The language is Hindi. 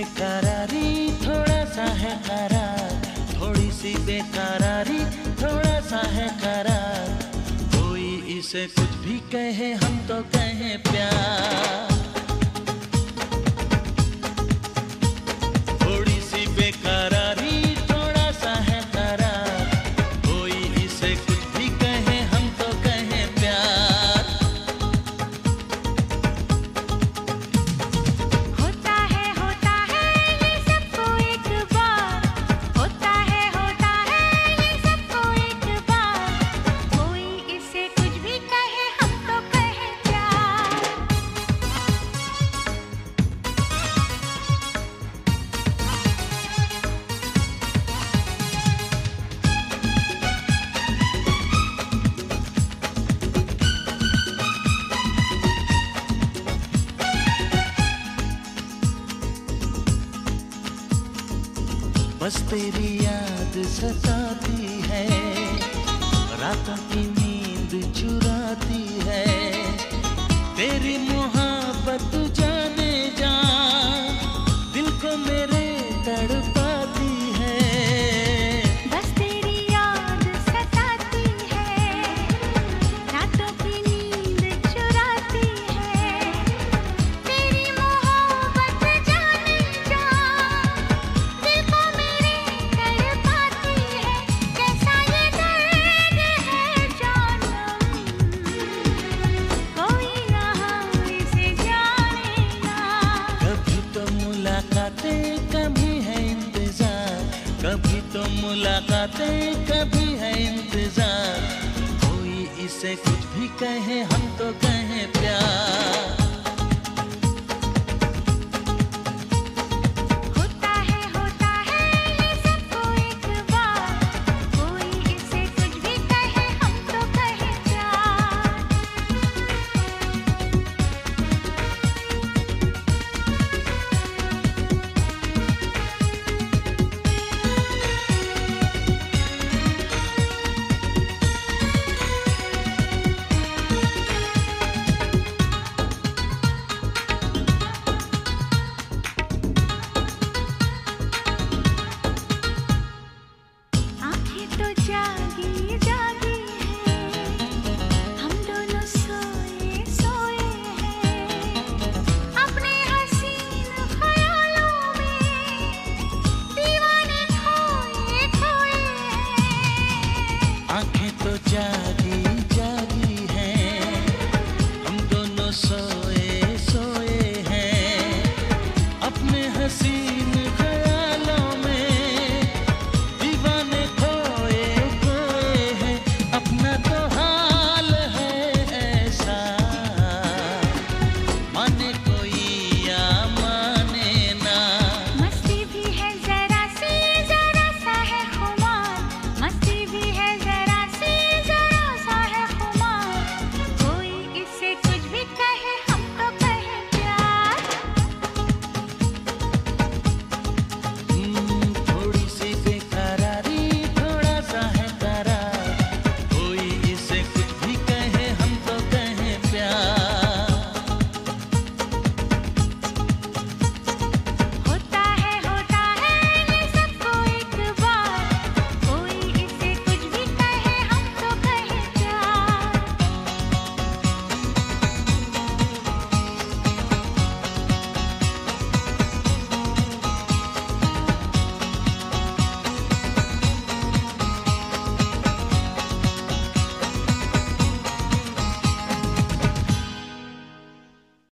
बेकरारी थोड़ा सा है करार, थोड़ी सी बेकरारी थोड़ा सा है करार। कोई इसे कुछ भी कहे हम तो कहें प्यार। थोड़ी सी बेकरारी थोड़ा सा है करार, कोई इसे कुछ भी कहे हम तो कहें प्यार। होता है ये सबको एक बार, होता है ये सबको एक बार। कोई इसे कुछ भी कहे हम तो कहें प्यार। बस तेरी याद सताती है, रातों की नींद चुराती है। तेरी मोहब्बत जाने जा दिल को मेरे तड़पाती है। बस तेरी याद सताती है, रातों की नींद चुराती है। तेरी मोहब्बत जाने जा दिल को मेरे तड़पाती है। कैसा ये दर्द है जानम, कोई यहाँ इसे जानेगा। कभी तो मुलाकातें कभी है इंतजार, कभी तो मुलाकातें कभी है इंतजार। कोई इसे कुछ भी कहे हम तो कहें प्यार। होता है ये सबको एक बार। कोई इसे कुछ भी कहे हम तो कहें प्यार। आँखें तो जागी जागी